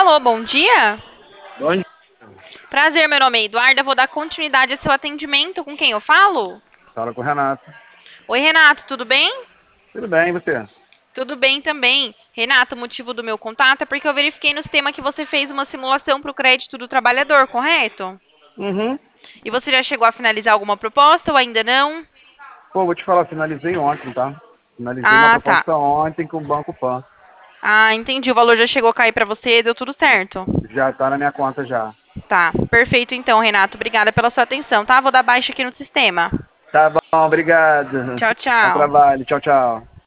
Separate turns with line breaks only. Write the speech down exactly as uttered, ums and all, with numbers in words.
Alô, bom dia.
Bom dia.
Prazer, meu nome é Eduarda. Vou dar continuidade ao seu atendimento. Com quem eu falo?
Fala com o Renato.
Oi, Renato, tudo bem?
Tudo bem, e você?
Tudo bem também. Renato, o motivo do meu contato é porque eu verifiquei no sistema que você fez uma simulação para o crédito do trabalhador, correto?
Uhum.
E você já chegou a finalizar alguma proposta ou ainda não?
Pô, vou te falar, finalizei ontem, tá? Finalizei uma
Ah, tá.
proposta ontem com o Banco Pan.
Ah, entendi. O valor já chegou a cair para você, deu tudo certo.
Já tá na minha conta já.
Tá, perfeito então, Renato. Obrigada pela sua atenção, tá? Vou dar baixa aqui no sistema.
Tá bom, obrigado.
Tchau,
Bom
tchau.
trabalho. Tchau, tchau.